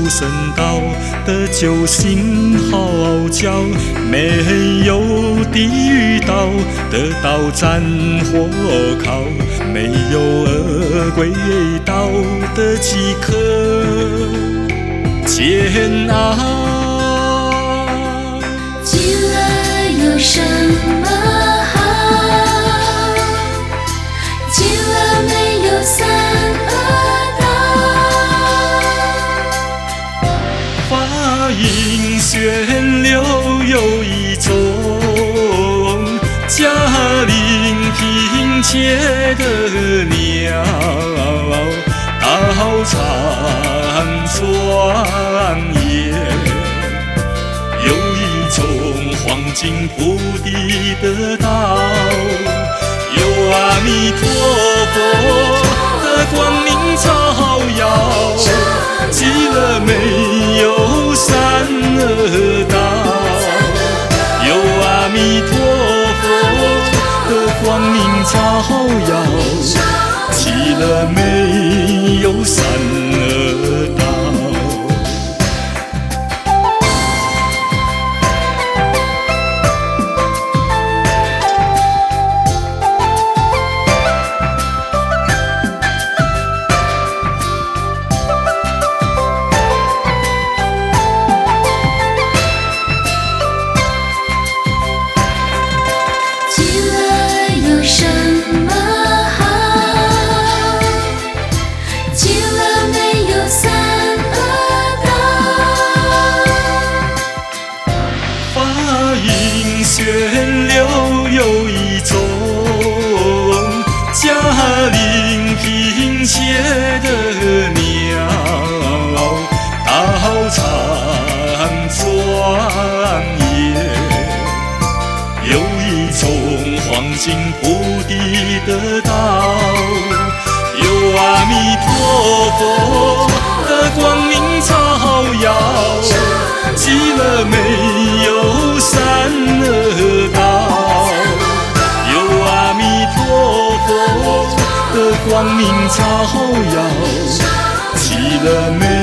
神道的救星号角，没有地狱道的刀斩火烤，没有恶鬼道的饥渴煎熬。 极乐有什么好？极乐没有三恶道。 法音旋流有一种，驾临平切的鸟，道场庄严。有一种黄金铺地的道，有阿弥陀佛的光明照耀。极乐没有三恶道，有阿弥陀佛的光明照耀。极乐没有三恶道。旋流有一种，驾临平切的鸟，道场庄严。有一种黄金铺地的道，有阿弥陀佛的光明照耀。极乐没有三恶道，有阿弥陀佛的光明照耀。极乐没